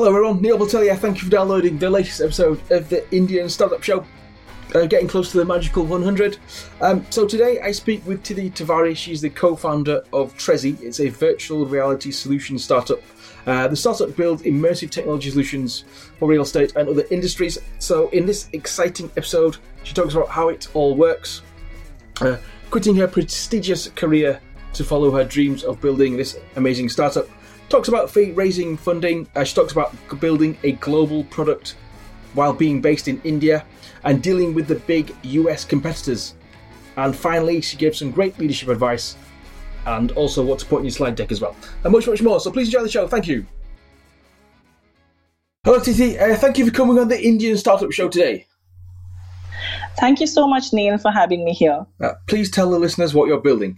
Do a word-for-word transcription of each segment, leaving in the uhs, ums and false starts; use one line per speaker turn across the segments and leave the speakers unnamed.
Hello everyone, Neil Patel here. Thank you for downloading the latest episode of the Indian Startup Show. Uh, getting close to the magical one hundred. Um, so today I speak with Tidhi Tiwari. She's the co-founder of Trezi. It's a virtual reality solution startup. Uh, the startup builds immersive technology solutions for real estate and other industries. So in this exciting episode, she talks about how it all works, uh, quitting her prestigious career to follow her dreams of building this amazing startup. Talks about raising funding. Uh, she talks about building a global product while being based in India and dealing with the big U S competitors. And finally, she gives some great leadership advice and also what to put in your slide deck as well. And much, much more. So please enjoy the show. Thank you. Hello, Tidhi. Uh, thank you for coming on the Indian Startup Show today.
Thank you so much, Neil, for having me here.
Uh, please tell the listeners what you're building.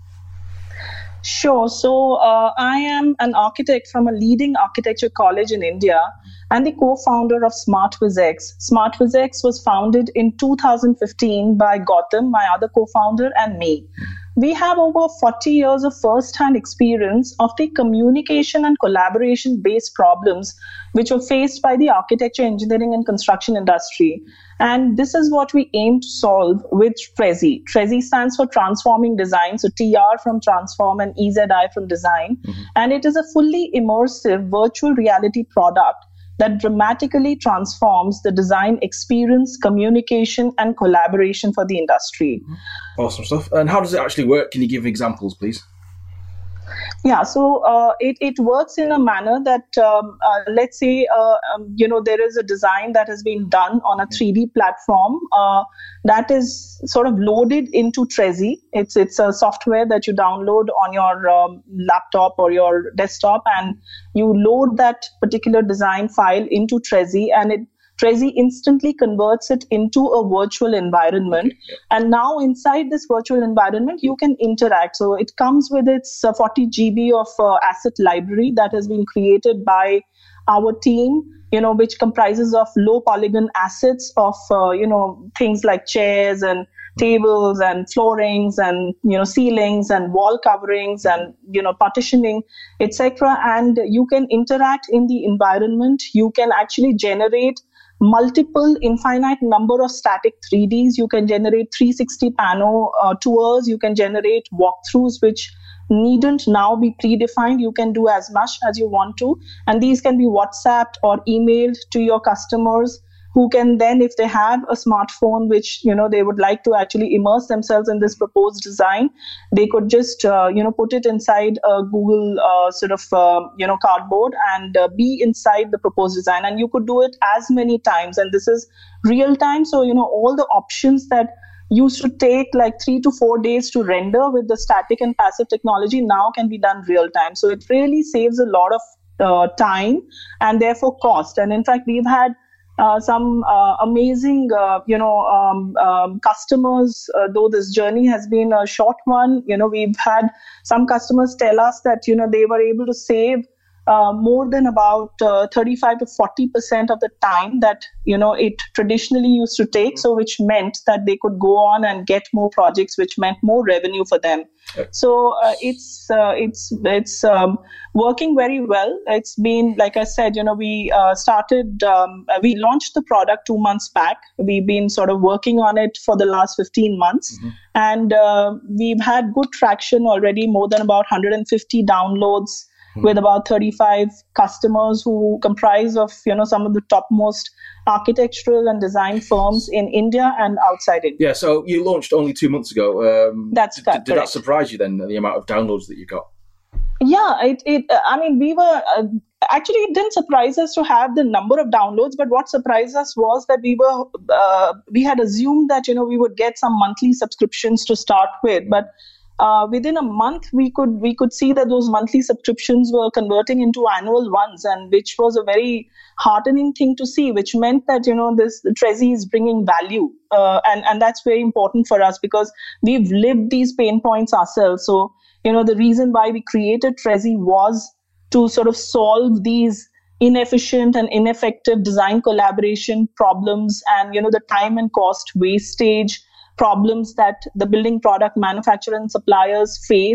Sure. So uh, I am an architect from a leading architecture college in India and the co-founder of SmartVizX. SmartVizX was founded in two thousand fifteen by Gautam, my other co-founder, and me. We have over forty years of first-hand experience of the communication and collaboration-based problems which were faced by the architecture, engineering, and construction industry. And this is what we aim to solve with Trezi. Trezi stands for Transforming Design, so T R from Transform and E Z I from Design. Mm-hmm. And it is a fully immersive virtual reality product that dramatically transforms the design experience, communication, and collaboration for the industry.
Awesome stuff. And how does it actually work? Can you give examples, please?
Yeah, so uh, it, it works in a manner that, um, uh, let's say, uh, um, you know, there is a design that has been done on a three D platform uh, that is sort of loaded into Trezi. It's, it's a software that you download on your um, laptop or your desktop, and you load that particular design file into Trezi, and it Trezi instantly converts it into a virtual environment. And now inside this virtual environment, you can interact. So it comes with its uh, forty gigabytes of uh, asset library that has been created by our team, you know, which comprises of low polygon assets of, uh, you know, things like chairs and tables and floorings and, you know, ceilings and wall coverings and, you know, partitioning, et cetera. And you can interact in the environment. You can actually generate multiple infinite number of static three Ds. You can generate three sixty pano uh, tours. You can generate walkthroughs, which needn't now be predefined. You can do as much as you want to. And these can be WhatsApped or emailed to your customers, who can then, if they have a smartphone, which, you know, they would like to actually immerse themselves in this proposed design, they could just, uh, you know, put it inside a Google uh, sort of, uh, you know, cardboard and uh, be inside the proposed design. And you could do it as many times. And this is real time. So, you know, all the options that used to take like three to four days to render with the static and passive technology now can be done real time. So it really saves a lot of uh, time and therefore cost. And in fact, we've had Uh, some uh, amazing, uh, you know, um, um, customers, uh, though this journey has been a short one. You know, we've had some customers tell us that, you know, they were able to save uh, more than about uh, thirty-five to forty percent of the time that, you know, it traditionally used to take. So which meant that they could go on and get more projects, which meant more revenue for them. So uh, it's uh, it's it's um, working very well. It's been, like I said, you know, we uh, started, um, we launched the product two months back. We've been sort of working on it for the last fifteen months. Mm-hmm. And uh, we've had good traction already, more than about one hundred fifty downloads mm-hmm. with about thirty-five customers who comprise of, you know, some of the topmost architectural and design firms in India and outside India.
Yeah, so you launched only two months ago. Um,
That's
did,
correct.
Did that surprise you then, the amount of downloads that you got?
Yeah, it, it I mean, we were, uh, actually it didn't surprise us to have the number of downloads, but what surprised us was that we were, uh, we had assumed that, you know, we would get some monthly subscriptions to start with, but Uh, within a month, we could we could see that those monthly subscriptions were converting into annual ones, and which was a very heartening thing to see, which meant that, you know, this Trezi is bringing value. Uh, and, and that's very important for us because we've lived these pain points ourselves. So, you know, the reason why we created Trezi was to sort of solve these inefficient and ineffective design collaboration problems and, you know, the time and cost wastage problems that the building product manufacturer and suppliers face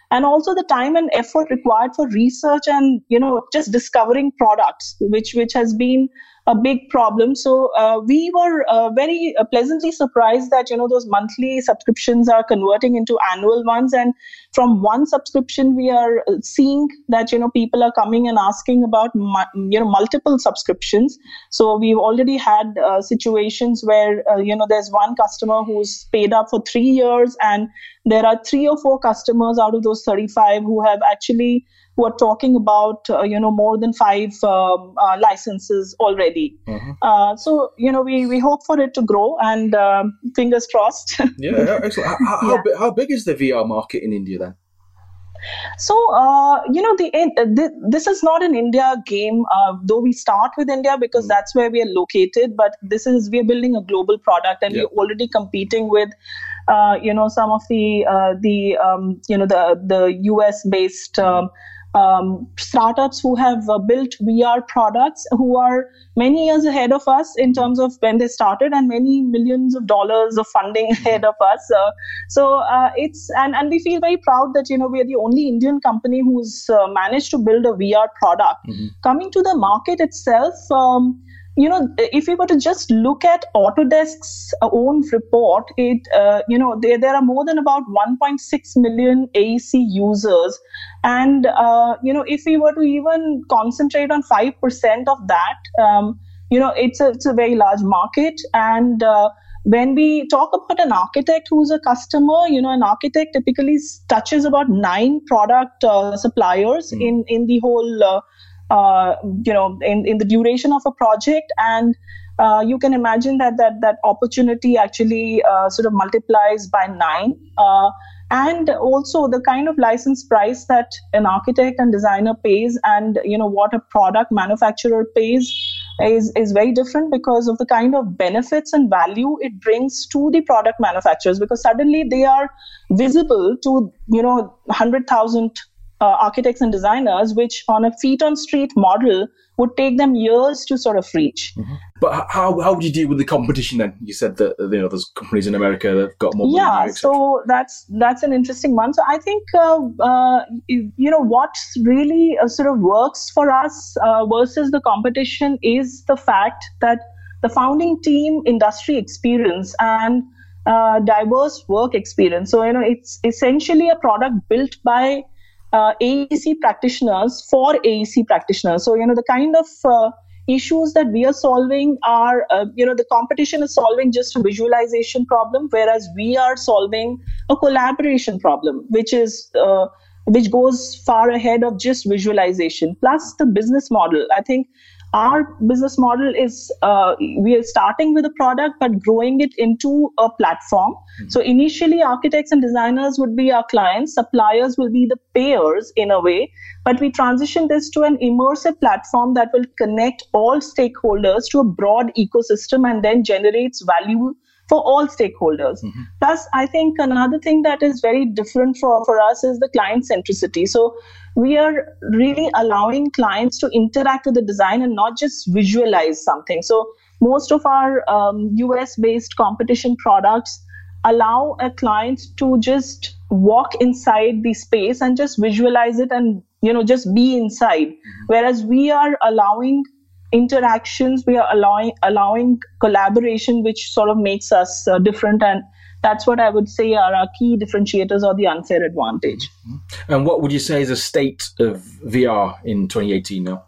and also the time and effort required for research and, you know, just discovering products, which which has been a big problem. So uh, we were uh, very uh, pleasantly surprised that, you know, those monthly subscriptions are converting into annual ones. And from one subscription, we are seeing that, you know, people are coming and asking about, mu- you know, multiple subscriptions. So we've already had uh, situations where, uh, you know, there's one customer who's paid up for three years and there are three or four customers out of those thirty-five who have actually who are talking about, uh, you know, more than five um, uh, licenses already. Mm-hmm. Uh, so, you know, we, we hope for it to grow, and uh, fingers crossed.
Yeah, excellent. How, how, yeah. Big, how big is the V R market in India then?
So, uh, you know, the, the this is not an India game, uh, though we start with India because mm. that's where we are located. But this is, we are building a global product, and yeah. we're already competing with, uh, you know, some of the, uh, the um, you know, the, the U S-based um, um, startups who have uh, built V R products, who are many years ahead of us in terms of when they started, and many millions of dollars of funding ahead of us. Uh, so uh, it's and, and we feel very proud that, you know, we are the only Indian company who's uh, managed to build a V R product. Mm-hmm. Coming to the market itself, um, you know, if we were to just look at Autodesk's own report, it, uh, you know, there, there are more than about one point six million A E C users. And, uh, you know, if we were to even concentrate on five percent of that, um, you know, it's a, it's a very large market. And uh, when we talk about an architect who's a customer, you know, an architect typically touches about nine product uh, suppliers mm. in, in the whole uh, Uh, you know, in, in the duration of a project. And uh, you can imagine that that, that opportunity actually uh, sort of multiplies by nine. Uh, and also the kind of license price that an architect and designer pays, and, you know, what a product manufacturer pays is, is very different because of the kind of benefits and value it brings to the product manufacturers, because suddenly they are visible to, you know, one hundred thousand Uh, architects and designers, which on a feet on street model would take them years to sort of reach.
Mm-hmm. But how how would you deal with the competition then? You said that, you know, there's companies in America that have got more money.
Yeah, so that's that's an interesting one. So I think uh, uh, you know what really uh, sort of works for us uh, versus the competition is the fact that the founding team industry experience and uh, diverse work experience. So, you know, it's essentially a product built by Uh, A E C practitioners for A E C practitioners. So, you know, the kind of uh, issues that we are solving are, uh, you know, the competition is solving just a visualization problem, whereas we are solving a collaboration problem, which is uh, which goes far ahead of just visualization. Plus the business model. I think our business model is uh, we are starting with a product but growing it into a platform. Mm-hmm. So initially architects and designers would be our clients, suppliers will be the payers in a way, but we transition this to an immersive platform that will connect all stakeholders to a broad ecosystem and then generates value for all stakeholders. Mm-hmm. Plus, I think another thing that is very different for, for us is the client centricity. So we are really allowing clients to interact with the design and not just visualize something. So most of our um, U S-based competition products allow a client to just walk inside the space and just visualize it and, you know, just be inside. Mm-hmm. Whereas we are allowing interactions, we are allowing allowing collaboration, which sort of makes us uh, different, and that's what I would say are our key differentiators or the unfair advantage.
Mm-hmm. And what would you say is the state of V R in twenty eighteen now?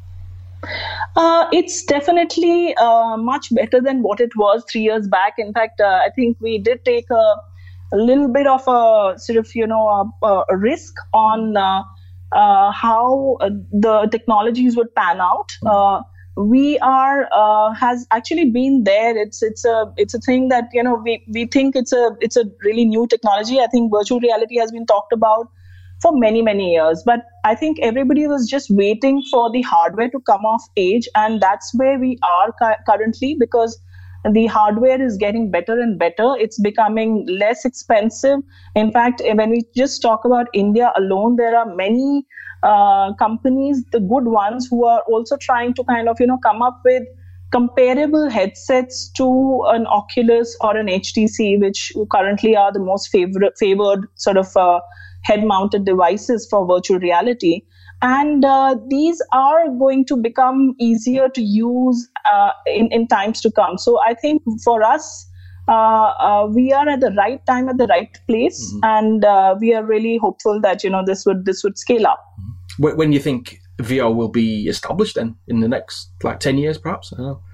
Uh, it's definitely uh, much better than what it was three years back. In fact, uh, I think we did take a, a little bit of a sort of, you know, a, a risk on uh, Uh, how uh, the technologies would pan out. Uh, we are uh, has actually been there. It's it's a it's a thing that, you know, we we think it's a it's a really new technology. I think virtual reality has been talked about for many many years, but I think everybody was just waiting for the hardware to come of age, and that's where we are cu- currently because the hardware is getting better and better. It's becoming less expensive. In fact, when we just talk about India alone, there are many uh, companies, the good ones, who are also trying to kind of, you know, come up with comparable headsets to an Oculus or an H T C, which currently are the most favored, favored sort of uh, head-mounted devices for virtual reality. And uh, these are going to become easier to use uh, in, in times to come. So I think for us, uh, uh, we are at the right time, at the right place, mm-hmm. and uh, we are really hopeful that you know this would this would scale up.
When you think V R will be established, then in the next like ten years, perhaps? I don't know.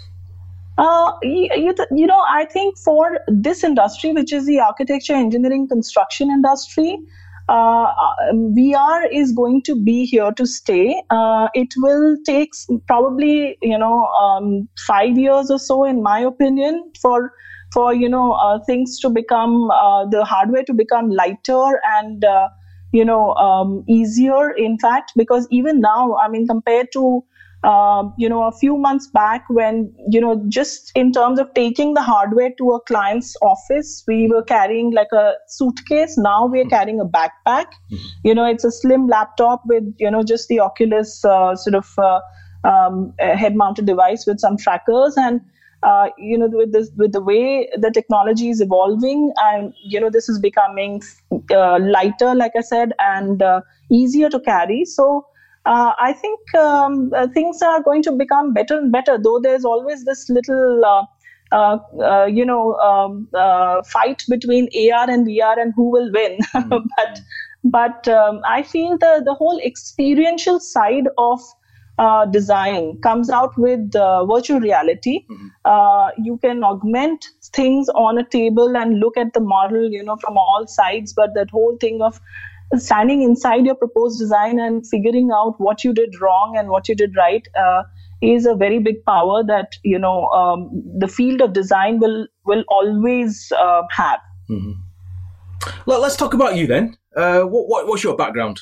Uh, you, you know, I think for this industry, which is the architecture, engineering, construction industry, uh, V R is going to be here to stay. Uh, it will take probably, you know, um, five years or so, in my opinion, for for you know uh, things to become uh, the hardware to become lighter and uh, you know um, easier. In fact, because even now, I mean, compared to Uh, you know, a few months back when, you know, just in terms of taking the hardware to a client's office, we were carrying like a suitcase. Now we're carrying a backpack. Mm-hmm. You know, it's a slim laptop with, you know, just the Oculus uh, sort of uh, um, head-mounted device with some trackers. And, uh, you know, with this, with the way the technology is evolving, and, you know, this is becoming uh, lighter, like I said, and uh, easier to carry. So, Uh, I think um, uh, things are going to become better and better, though there's always this little, uh, uh, uh, you know, um, uh, fight between A R and V R and who will win. Mm-hmm. but but um, I feel the, the whole experiential side of uh, design comes out with uh, virtual reality. Mm-hmm. Uh, you can augment things on a table and look at the model, you know, from all sides, but that whole thing of standing inside your proposed design and figuring out what you did wrong and what you did right uh, is a very big power that, you know, um, the field of design will will always uh, have.
Mm-hmm. Well, let's talk about you then. Uh, what, what what's your background?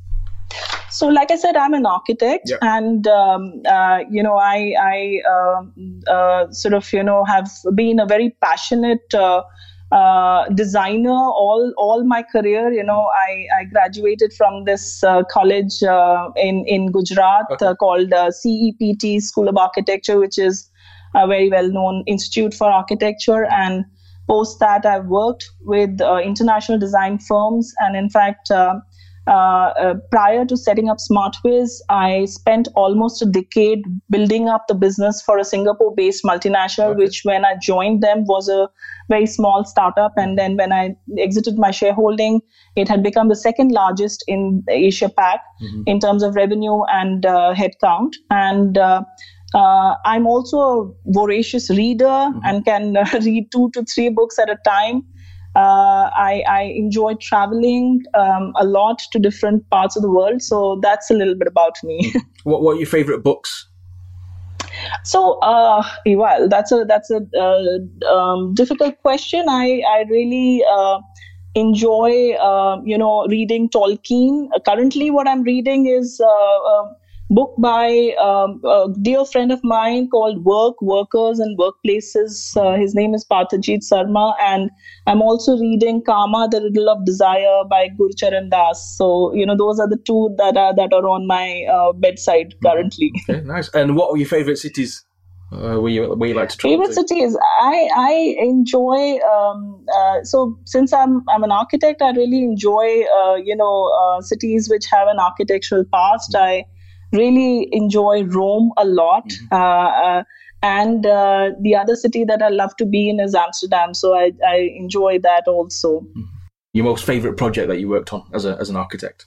So, like I said, I'm an architect, yep. and um, uh, you know, I I uh, uh, sort of you know have been a very passionate Uh, Uh, designer all all my career. You know, I, I graduated from this uh, college uh, in in Gujarat okay. uh, called uh, C E P T, School of Architecture, which is a very well known institute for architecture. And post that, I've worked with uh, international design firms. And in fact, uh, uh, uh, prior to setting up SmartWiz, I spent almost a decade building up the business for a Singapore-based multinational, okay. which when I joined them was a very small startup. And then when I exited my shareholding, it had become the second largest in Asia Pac mm-hmm. in terms of revenue and uh, headcount. And uh, uh, I'm also a voracious reader mm-hmm. and can uh, read two to three books at a time. Uh, I, I enjoy traveling um, a lot to different parts of the world. So that's a little bit about me.
what, what are your favorite books?
So, uh, well, that's a that's a uh, um, difficult question. I I really uh, enjoy uh, you know reading Tolkien. Uh, currently, what I'm reading is uh, a book by um, a dear friend of mine called Work, Workers and Workplaces. Uh, his name is Parthajeet Sarma, and I'm also reading Karma, The Riddle of Desire by Gurcharan Das. So, you know, those are the two that are that are on my uh, bedside currently.
Okay, nice. And what are your favorite cities uh, where you where you like to travel?
Favorite to? cities, I I enjoy. Um, uh, so since I'm I'm an architect, I really enjoy uh, you know uh, cities which have an architectural past. I really enjoy Rome a lot. Mm-hmm. Uh, uh, and uh, the other city that I love to be in is Amsterdam. So I, I enjoy that also. Mm-hmm.
Your most favorite project that you worked on as a as an architect?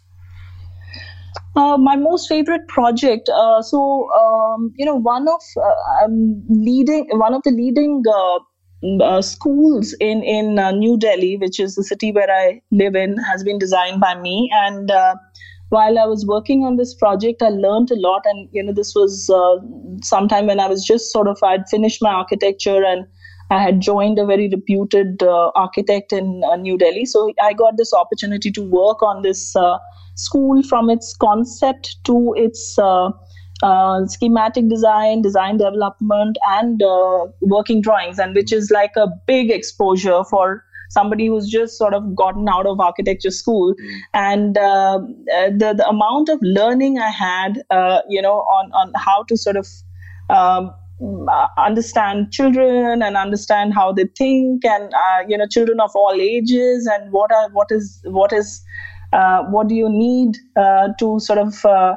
Uh, my most favorite project. Uh, so, um, you know, one of uh, um, leading, one of the leading uh, uh, schools in, in uh, New Delhi, which is the city where I live in, has been designed by me. And uh, while I was working on this project, I learned a lot. And, you know, this was uh, sometime when I was just sort of, I'd finished my architecture and I had joined a very reputed uh, architect in uh, New Delhi. So I got this opportunity to work on this uh, school from its concept to its uh, uh, schematic design, design development, and uh, working drawings, and which is like a big exposure for somebody who's just sort of gotten out of architecture school. Mm. And uh, the the amount of learning I had, uh, you know, on on how to sort of um, uh, understand children and understand how they think, and uh, you know, children of all ages, and what are what is what is uh, what do you need uh, to sort of uh,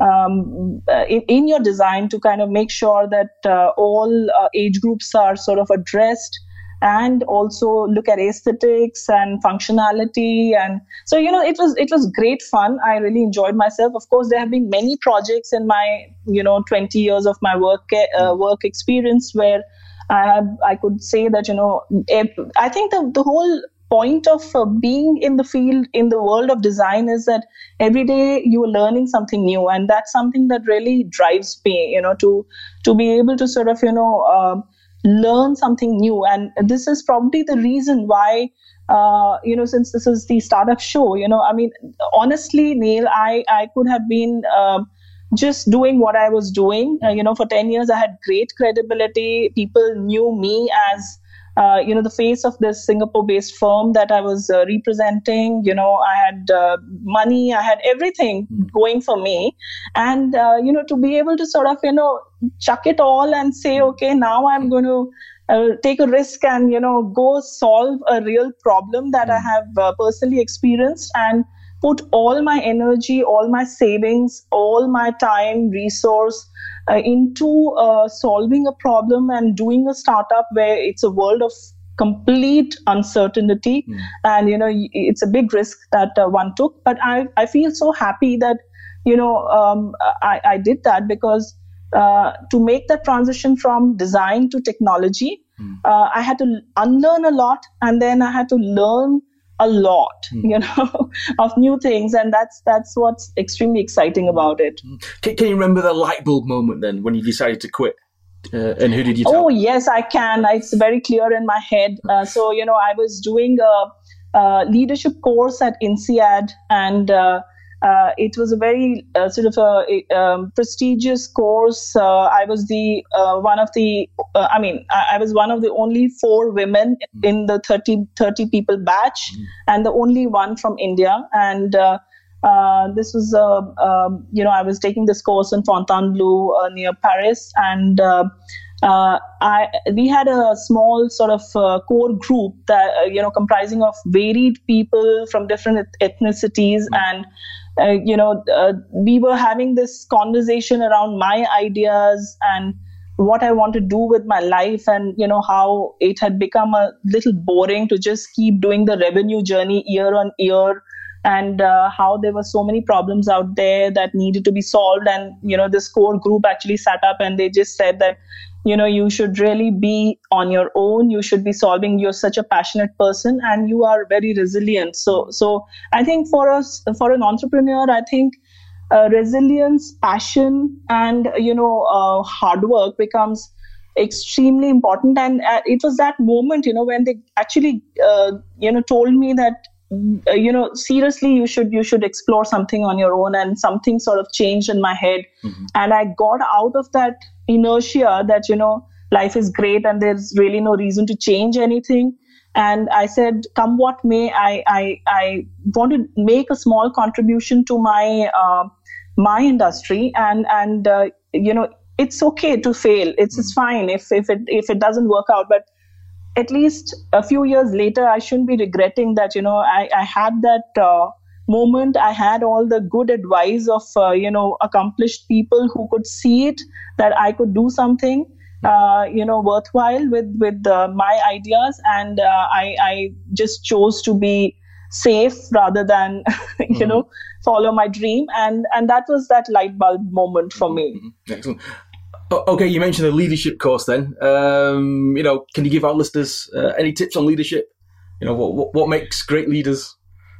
um, uh, in, in your design to kind of make sure that uh, all uh, age groups are sort of addressed, and also look at aesthetics and functionality. And so, you know, it was it was great fun. I really enjoyed myself. Of course, there have been many projects in my, you know, twenty years of my work uh, work experience where I have, I could say that, you know, I think the, the whole point of uh, being in the field, in the world of design, is that every day you are learning something new. And that's something that really drives me, you know, to, to be able to sort of, you know, um, learn something new. And this is probably the reason why, uh, you know, since this is the startup show, you know, I mean, honestly, Neil, I, I could have been uh, just doing what I was doing. Uh, you know, for ten years, I had great credibility. People knew me as, uh, you know, the face of this Singapore-based firm that I was uh, representing. You know, I had uh, money, I had everything going for me. And, uh, you know, to be able to sort of, you know, chuck it all and say, okay, now I'm going to uh, take a risk and, you know, go solve a real problem that I have uh, personally experienced, and put all my energy, all my savings, all my time, resource uh, into uh, solving a problem and doing a startup where it's a world of complete uncertainty. Mm. And, you know, it's a big risk that uh, one took. But I, I feel so happy that, you know, um, I, I did that, because uh, to make that transition from design to technology, mm. uh, I had to unlearn a lot, and then I had to learn a lot, mm. you know, of new things. And that's that's what's extremely exciting about it.
Can, can you remember the light bulb moment then when you decided to quit? Uh, and who did you tell?
Oh, yes, I can. It's very clear in my head. Uh, so, you know, I was doing a, a leadership course at INSEAD, and uh, uh, it was a very uh, sort of a, a um, prestigious course. Uh, I was the uh, one of the, uh, I mean, I, I was one of the only four women mm. in the thirty, thirty people batch, mm. and the only one from India. And uh, uh, this was, uh, um, you know, I was taking this course in Fontainebleau uh, near Paris, and uh, uh, I we had a small sort of uh, core group that uh, you know, comprising of varied people from different ethnicities, mm. and Uh, you know, uh, we were having this conversation around my ideas and what I want to do with my life, and, you know, how it had become a little boring to just keep doing the revenue journey year on year, and uh, how there were so many problems out there that needed to be solved. And, you know, this core group actually sat up and they just said that, you know, you should really be on your own. You should be solving. You're such a passionate person, and you are very resilient. So, so I think for us, for an entrepreneur, I think uh, resilience, passion, and, you know, uh, hard work becomes extremely important. And uh, it was that moment, you know, when they actually, uh, you know, told me that, uh, you know, seriously, you should you should explore something on your own, and something sort of changed in my head, mm-hmm. and I got out of that inertia that, you know, life is great and there's really no reason to change anything. And I said, come what may, I I, I want to make a small contribution to my uh, my industry, and and uh, you know, it's okay to fail. It's it's fine if if it if it doesn't work out, but at least a few years later, I shouldn't be regretting that, you know, I I had that uh, moment. I had all the good advice of uh, you know, accomplished people who could see it, that I could do something uh, you know, worthwhile with with uh, my ideas, and uh, I I just chose to be safe rather than you mm-hmm. know, follow my dream, and and that was that light bulb moment for me.
Mm-hmm. Excellent. Okay, you mentioned the leadership course then. Um, you know, can you give our listeners uh, any tips on leadership? You know, what, what what makes great leaders?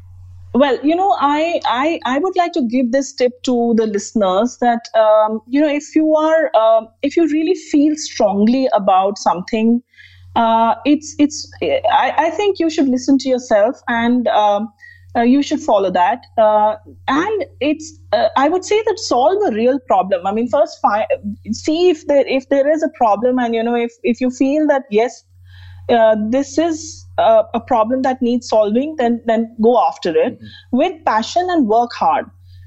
Well, you know, I, I I would like to give this tip to the listeners that, um, you know, if you are, uh, if you really feel strongly about something, uh, it's, it's, I, I think you should listen to yourself, and um, uh, you should follow that. Uh, and it's, uh, I would say that solve a real problem. I mean, first fi- see if there, if there is a problem, and, you know, if, if you feel that, yes, uh, this is Uh, a problem that needs solving, then then go after it mm-hmm. with passion and work hard.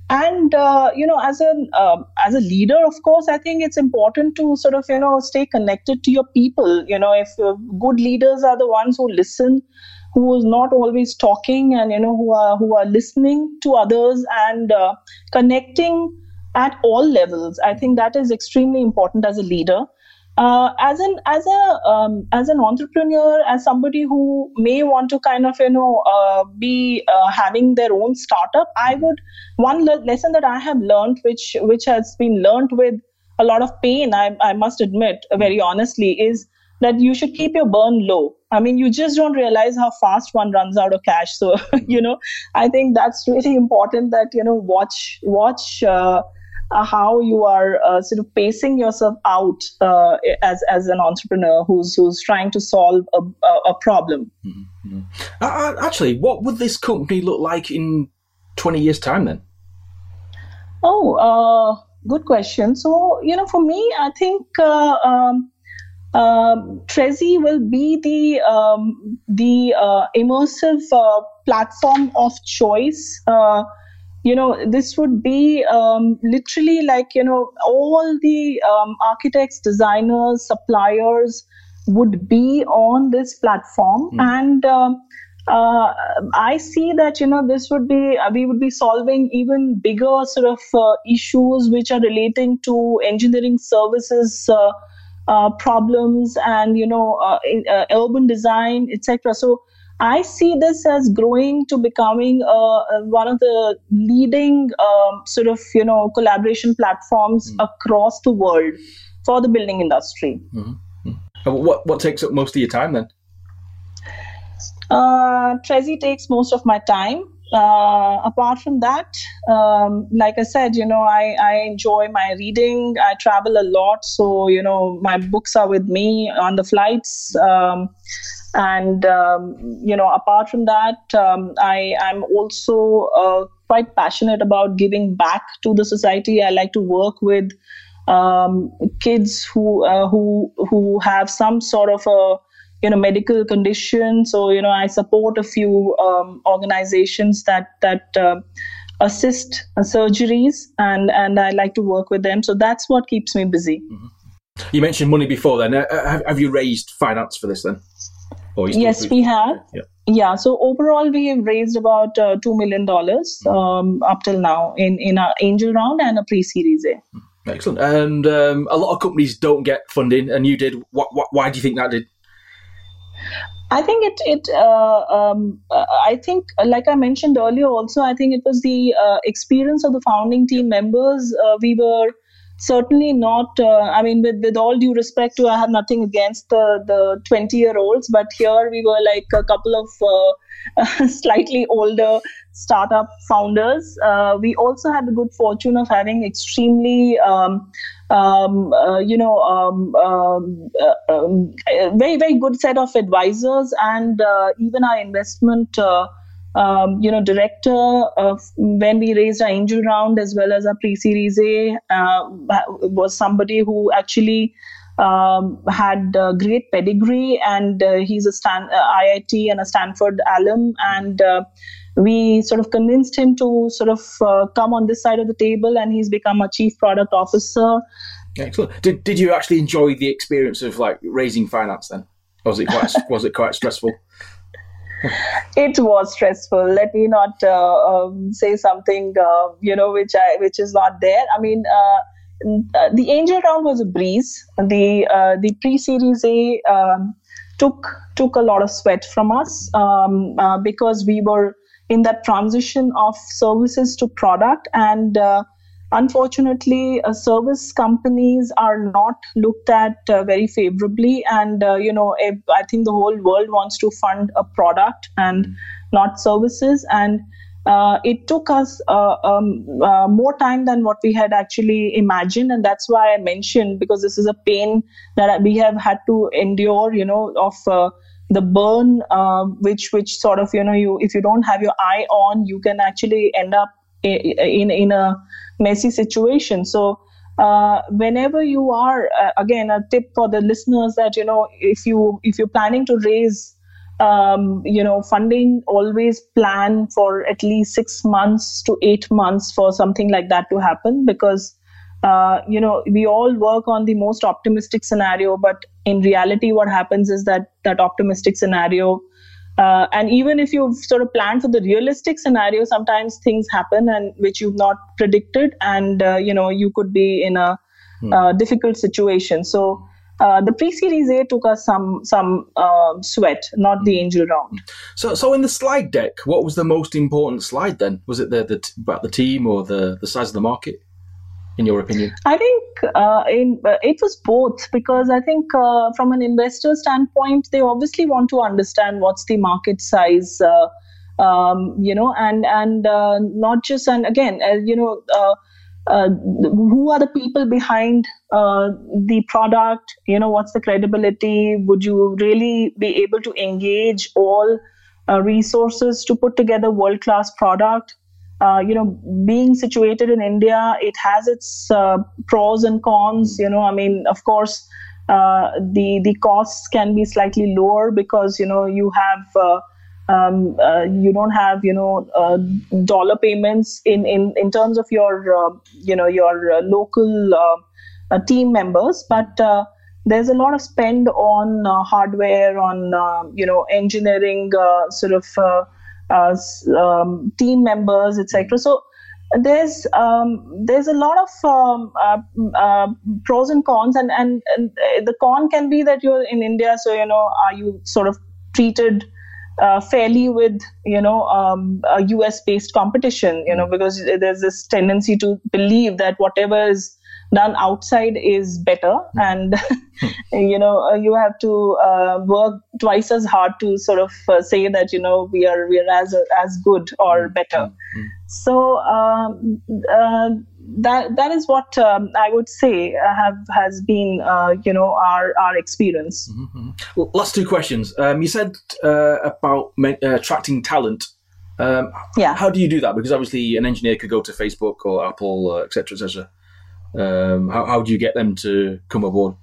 And uh, you know, as a uh, as a leader, of course, I think it's important to sort of you know stay connected to your people. You know, if uh, good leaders are the ones who listen, who is not always talking, and you know who are who are listening to others and uh, connecting at all levels. I think that is extremely important as a leader. Uh, as an as a um, as an entrepreneur, as somebody who may want to kind of you know uh, be uh, having their own startup, I would one le- lesson that I have learned, which which has been learned with a lot of pain, I, I must admit very honestly, is that you should keep your burn low. I mean, you just don't realize how fast one runs out of cash. So you know, I think that's really important that you know watch watch. Uh, uh, how you are uh, sort of pacing yourself out uh, as as an entrepreneur who's who's trying to solve a, a, a problem.
Mm-hmm. Uh, actually, what would this company look like in twenty years' time then?
Oh, uh, good question. So, you know, for me, I think uh, um, uh, Trezi will be the um, the uh, immersive uh, platform of choice. Uh, you know, this would be um, literally like, you know, all the um, architects, designers, suppliers would be on this platform. Mm. And um, uh, I see that, you know, this would be, uh, we would be solving even bigger sort of uh, issues which are relating to engineering services, uh, uh, problems and, you know, uh, uh, urban design, et cetera. So I see this as growing to becoming uh, one of the leading um, sort of, you know, collaboration platforms mm. across the world for the building industry.
Mm-hmm. What what takes up most of your time then?
Uh, Trezi takes most of my time. Uh, apart from that, um, like I said, you know, I, I enjoy my reading. I travel a lot. So, you know, my books are with me on the flights. Um, and, um, you know, apart from that, um, I am also uh, quite passionate about giving back to the society. I like to work with um, kids who uh, who who have some sort of a you know medical condition. So you know I support a few um, organizations that that uh, assist uh, surgeries, and and I like to work with them. So that's what keeps me busy.
Mm-hmm. You mentioned money before. Then uh, have, have you raised finance for this then?
Or yes, we have. Yeah. yeah. So overall, we have raised about uh, two million dollars mm-hmm. um, up till now in in our angel round and a pre-series A.
Excellent. And um, a lot of companies don't get funding, and you did. What, what, why do you think that did?
I think it, it uh, um, uh, I think, like I mentioned earlier also, I think it was the uh, experience of the founding team members. Uh, we were certainly not, uh, I mean, with, with all due respect to, I have nothing against the, the twenty-year-olds, but here we were like a couple of uh, slightly older startup founders. Uh, we also had the good fortune of having extremely um, Um, uh, you know, um, um, uh, um, a very, very good set of advisors, and uh, even our investment, uh, um, you know, director, uh, when we raised our angel round as well as our pre-series A, uh, was somebody who actually um, had uh, great pedigree, and uh, he's a Stan- uh, I I T and a Stanford alum, and uh, we sort of convinced him to sort of uh, come on this side of the table, and he's become a chief product officer.
Excellent. Did Did you actually enjoy the experience of like raising finance then? Or was it quite was it quite stressful?
It was stressful. Let me not uh, um, say something uh, you know which I which is not there. I mean, uh, the angel round was a breeze. The uh, the pre-series A um, took took a lot of sweat from us um, uh, because we were in that transition of services to product, and uh, unfortunately uh, service companies are not looked at uh, very favorably, and uh, you know if, I think the whole world wants to fund a product and not services, and uh, it took us uh, um, uh, more time than what we had actually imagined, and that's why I mentioned, because this is a pain that we have had to endure, you know of uh, the burn, uh, which which sort of, you know, you if you don't have your eye on, you can actually end up in in a messy situation. So uh, whenever you are, uh, again, a tip for the listeners that, you know, if you if you're planning to raise um, you know, funding, always plan for at least six months to eight months for something like that to happen, because, uh, you know, we all work on the most optimistic scenario, but in reality, what happens is that that optimistic scenario, uh, and even if you've sort of planned for the realistic scenario, sometimes things happen and which you've not predicted, and, uh, you know, you could be in a hmm. uh, difficult situation. So, Uh, the pre-series A took us some some uh, sweat, not the angel round.
So, so in the slide deck, what was the most important slide then? Was it the, the about the team or the, the size of the market, in your opinion?
I think uh, in, uh, it was both, because I think uh, from an investor standpoint, they obviously want to understand what's the market size, uh, um, you know, and and uh, not just, and again, uh, you know. Uh, Uh, who are the people behind uh, the product? You know, what's the credibility? Would you really be able to engage all uh, resources to put together world-class product? Uh, you know, being situated in India, it has its uh, pros and cons. You know, I mean, of course, uh, the the costs can be slightly lower because, you know, you have uh, Um, uh, you don't have, you know, uh, dollar payments in, in, in terms of your, uh, you know, your uh, local uh, uh, team members. But uh, there's a lot of spend on uh, hardware, on, uh, you know, engineering, uh, sort of uh, uh, um, team members, et cetera. So there's um, there's a lot of um, uh, uh, pros and cons. And, and, and the con can be that you're in India, so, you know, are you sort of treated Uh, fairly with, you know, um, a U S-based competition, you know, because there's this tendency to believe that whatever is done outside is better, and you know, you have to uh, work twice as hard to sort of uh, say that, you know, we are we are as as good or better. Mm-hmm. So um, uh, that that is what um, I would say have has been uh, you know our our experience.
Mm-hmm. Well, last two questions. Um, you said uh, about uh, attracting talent. Um,
yeah.
How do you do that? Because obviously an engineer could go to Facebook or Apple, uh, et cetera, et cetera. Um, how, how do you get them to come aboard?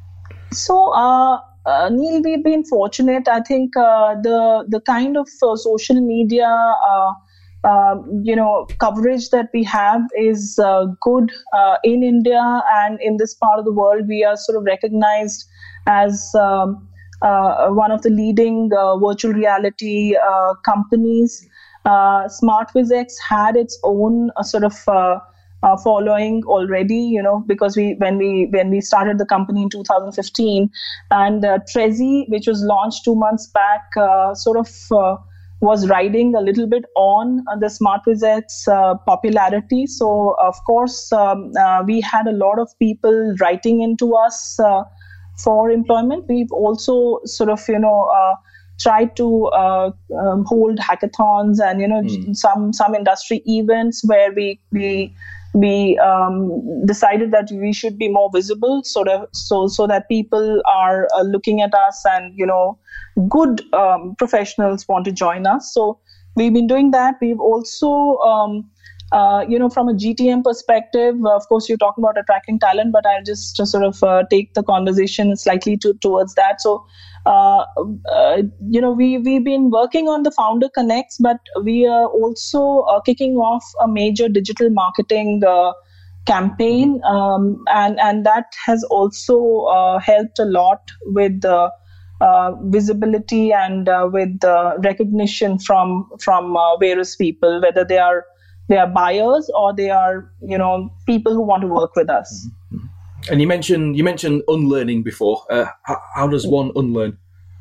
So, uh, uh, Neil, we've been fortunate. I think uh, the the kind of uh, social media, uh, uh, you know, coverage that we have is uh, good uh, in India and in this part of the world. We are sort of recognized as um, uh, one of the leading uh, virtual reality uh, companies. Uh, SmartVizX had its own uh, sort of uh, Uh, following already, you know, because we when we when we started the company in two thousand fifteen, and uh, Trezi, which was launched two months back, uh, sort of uh, was riding a little bit on uh, the SmartVizX uh, popularity. So of course um, uh, we had a lot of people writing into us uh, for employment. We've also sort of, you know, uh, tried to uh, um, hold hackathons and, you know, mm. some some industry events where we we we um, decided that we should be more visible, sort of, so so that people are uh, looking at us, and, you know, good um, professionals want to join us. So we've been doing that. We've also, um, uh, you know, from a G T M perspective, of course, you're talking about attracting talent, but I'll just, just sort of uh, take the conversation slightly to, towards that. So, uh, uh, you know, we, we've been working on the Founder Connects, but we are also uh, kicking off a major digital marketing uh, campaign. Um, and, and that has also uh, helped a lot with the uh, visibility and uh, with the recognition from, from uh, various people, whether they are they are buyers or they are, you know, people who want to work with us.
Mm-hmm. And you mentioned you mentioned unlearning before. Uh, how, how does one unlearn?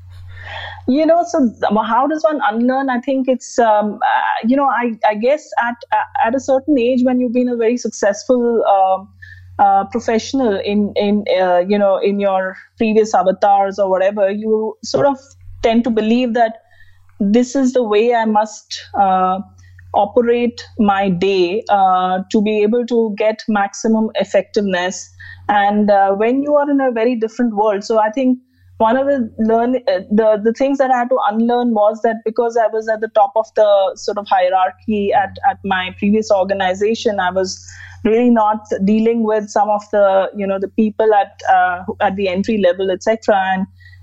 You know, so how does one unlearn? I think it's, um, uh, you know, I, I guess at at a certain age, when you've been a very successful uh, uh, professional in in uh, you know, in your previous avatars or whatever, you sort of tend to believe that this is the way I must Uh, operate my day uh, to be able to get maximum effectiveness. And uh, when you are in a very different world, so I think one of the learn uh, the the things that I had to unlearn was that because I was at the top of the sort of hierarchy at at my previous organization, I was really not dealing with some of the, you know, the people at uh, at the entry level, et cetera. And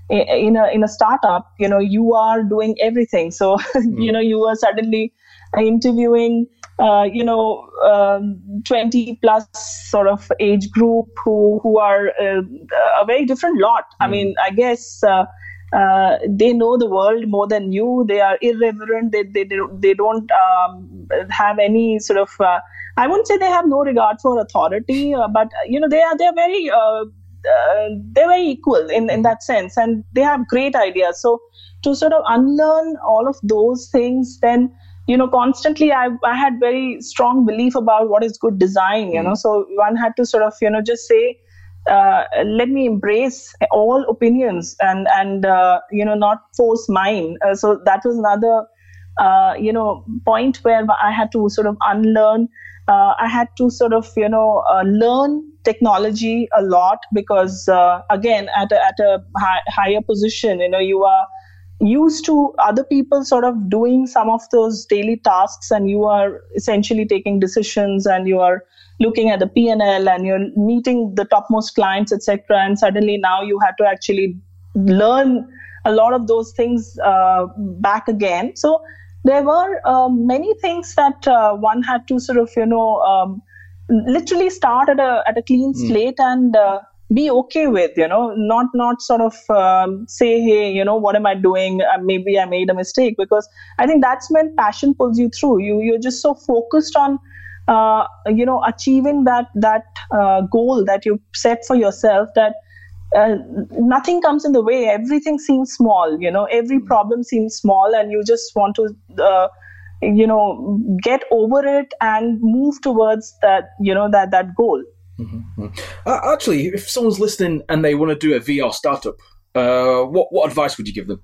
in a in a startup, you know, you are doing everything. So mm. you know, you are suddenly interviewing uh, you know um, twenty plus sort of age group who who are uh, a very different lot. mm. I mean, I guess uh, uh, they know the world more than you. They are irreverent. They they they don't um, have any sort of uh, I wouldn't say they have no regard for authority, uh, but you know, they are they are very uh, uh, they're very equal in, in that sense, and they have great ideas. So to sort of unlearn all of those things, then you know, constantly I I had very strong belief about what is good design. You mm. know, so one had to sort of you know just say, uh, let me embrace all opinions and and uh, you know not force mine. Uh, so that was another uh, you know point where I had to sort of unlearn. Uh, I had to sort of, you know, uh, learn technology a lot because, uh, again, at a, at a high, higher position, you know, you are used to other people sort of doing some of those daily tasks, and you are essentially taking decisions, and you are looking at the P and L, and you're meeting the topmost clients, et cetera. And suddenly now you have to actually learn a lot of those things uh, back again. So there were uh, many things that uh, one had to sort of, you know, um, literally start at a at a clean mm. slate and uh, be okay with, you know, not not sort of um, say, hey, you know, what am I doing? Uh, maybe I made a mistake, because I think that's when passion pulls you through. You you're just so focused on, uh, you know, achieving that that uh, goal that you set for yourself that. Uh, nothing comes in the way. Everything seems small, you know, every problem seems small, and you just want to, uh, you know, get over it and move towards that, you know, that, that goal.
Mm-hmm. Uh, actually, if someone's listening and they want to do a V R startup, uh, what, what advice would you give them?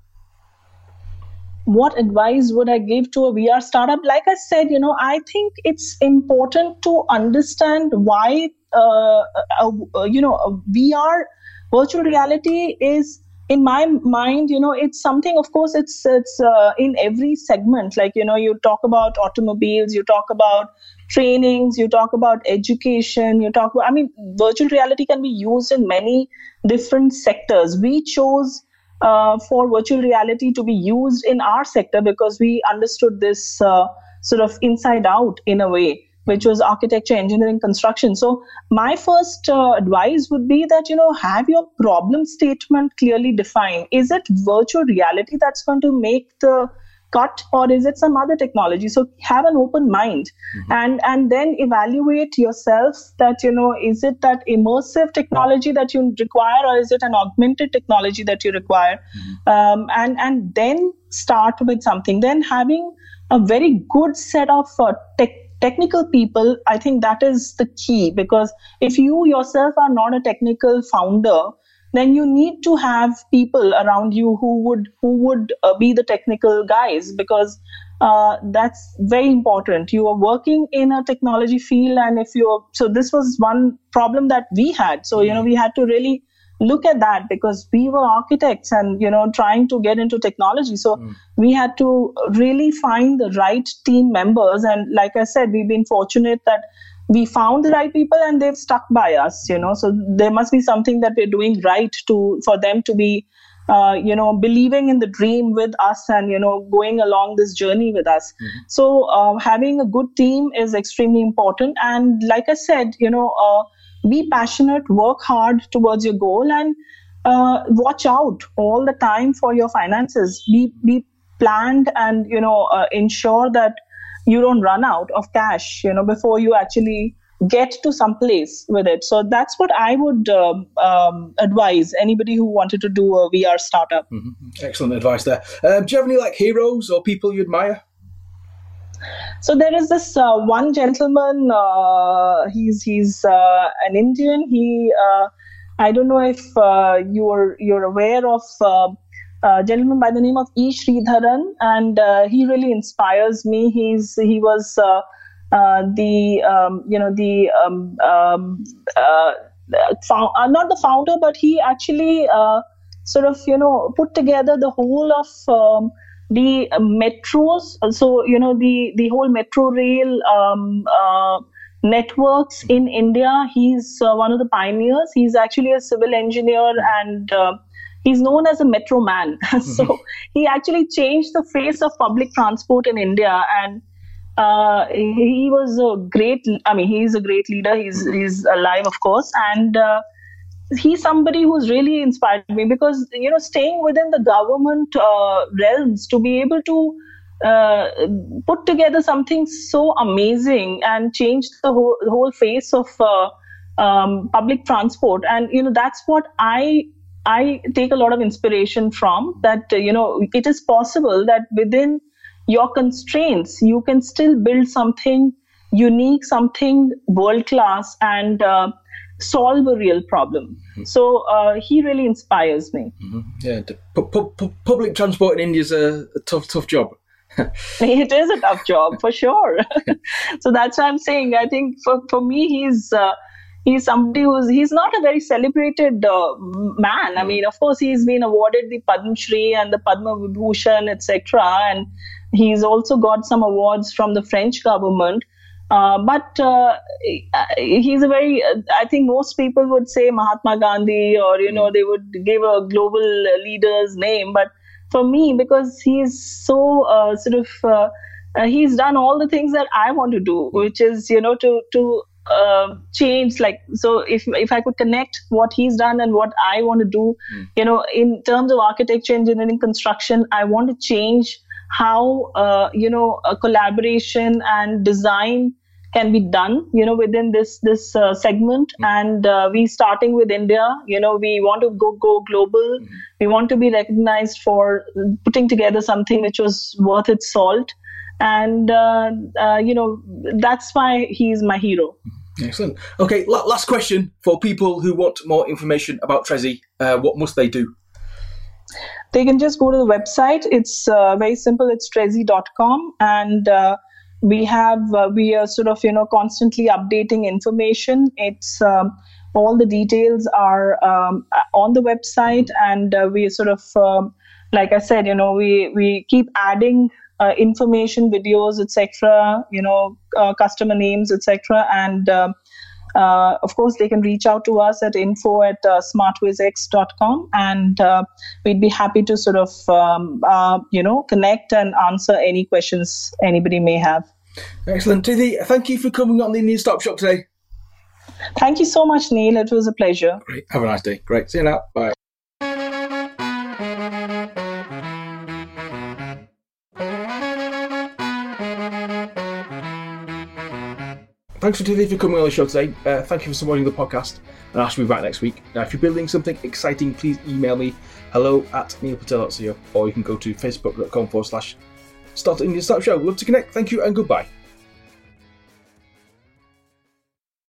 What advice would I give to a V R startup? Like I said, you know, I think it's important to understand why, uh, a, a, you know, a V R virtual reality is, in my mind, you know, it's something, of course, it's it's uh, in every segment. Like, you know, you talk about automobiles, you talk about trainings, you talk about education, you talk about, I mean, virtual reality can be used in many different sectors. We chose uh, for virtual reality to be used in our sector because we understood this uh, sort of inside out in a way, which was architecture, engineering, construction. So my first uh, advice would be that, you know, have your problem statement clearly defined. Is it virtual reality that's going to make the cut, or is it some other technology? So have an open mind, mm-hmm. and, and then evaluate yourself that, you know, is it that immersive technology that you require, or is it an augmented technology that you require? Mm-hmm. Um, and, and then start with something. Then having a very good set of uh, tech technical people, I think that is the key, because if you yourself are not a technical founder, then you need to have people around you who would who would uh, be the technical guys, because uh, that's very important. You are working in a technology field, and if you're so this was one problem that we had. So you know we had to really look at that, because we were architects and, you know, trying to get into technology. So mm. we had to really find the right team members. And like I said, we've been fortunate that we found the right people and they've stuck by us, you know. So there must be something that we're doing right to for them to be, uh, you know, believing in the dream with us and, you know, going along this journey with us. Mm. So uh, having a good team is extremely important. And like I said, you know, uh, be passionate, work hard towards your goal, and uh, watch out all the time for your finances. Be be planned, and, you know, uh, ensure that you don't run out of cash, you know, before you actually get to some place with it. So that's what I would um, um, advise anybody who wanted to do a V R startup.
Mm-hmm. Excellent advice there. Uh, do you have any like heroes or people you admire?
So there is this uh, one gentleman. Uh, he's he's uh, an Indian. He uh, I don't know if uh, you're you're aware of uh, a gentleman by the name of E. Sridharan, and uh, he really inspires me. He's he was uh, uh, the um, you know the um, um, uh, found, uh, not the founder, but he actually uh, sort of you know put together the whole of um, the uh, metros. So, you know, the, the whole metro rail um, uh, networks in India. He's uh, one of the pioneers. He's actually a civil engineer, and uh, he's known as a metro man. So he actually changed the face of public transport in India, and uh, he was a great, I mean, he's a great leader. He's, he's alive, of course. And uh, he's somebody who's really inspired me because, you know, staying within the government uh, realms to be able to uh, put together something so amazing and change the whole, the whole face of uh, um, public transport. And, you know, that's what I I take a lot of inspiration from, that, uh, you know, it is possible that within your constraints, you can still build something unique, something world-class, and uh, solve a real problem. Mm-hmm. So uh, he really inspires me.
Mm-hmm. Yeah, pu- pu- pu- public transport in India is a, a tough, tough job.
It is a tough job for sure. So that's why I'm saying, I think for, for me, he's uh, he's somebody who's he's not a very celebrated uh, man. I mean, of course, he's been awarded the Padma Shri and the Padma Vibhushan, et cetera, and he's also got some awards from the French government. Uh, but uh, he's a very, uh, I think most people would say Mahatma Gandhi, or, you know, they would give a global leader's name. But for me, because he's so uh, sort of, uh, uh, he's done all the things that I want to do, which is, you know, to, to uh, change, like, so if, if I could connect what he's done and what I want to do, mm. you know, in terms of architecture, engineering, construction, I want to change how, uh, you know, a collaboration and design can be done, you know, within this this uh, segment. Mm-hmm. And uh, we starting with India, you know, we want to go go global. Mm-hmm. We want to be recognized for putting together something which was worth its salt. And, uh, uh, you know, that's why he's my hero.
Excellent. Okay, la- last question for people who want more information about Trezi. Uh, what must they do?
They can just go to the website. It's uh, very simple. It's trezi dot com. And uh, we have, uh, we are sort of, you know, constantly updating information. It's um, all the details are um, on the website. And uh, we sort of, um, like I said, you know, we, we keep adding uh, information, videos, et cetera, you know, uh, customer names, et cetera. And um, Uh, of course, they can reach out to us at info at uh, smartwizx dot com, and uh, we'd be happy to sort of, um, uh, you know, connect and answer any questions anybody may have.
Excellent. Trezi, thank you for coming on the Indian Stop Shop today.
Thank you so much, Neil. It was a pleasure.
Great. Have a nice day. Great. See you now. Bye. Thanks for Trezi for coming on the show today. Uh, thank you for supporting the podcast, and I'll be back next week. Now, if you're building something exciting, please email me hello at neil patel dot co, or you can go to facebook dot com forward slash start Indian Stop Show. Love to connect. Thank you and goodbye.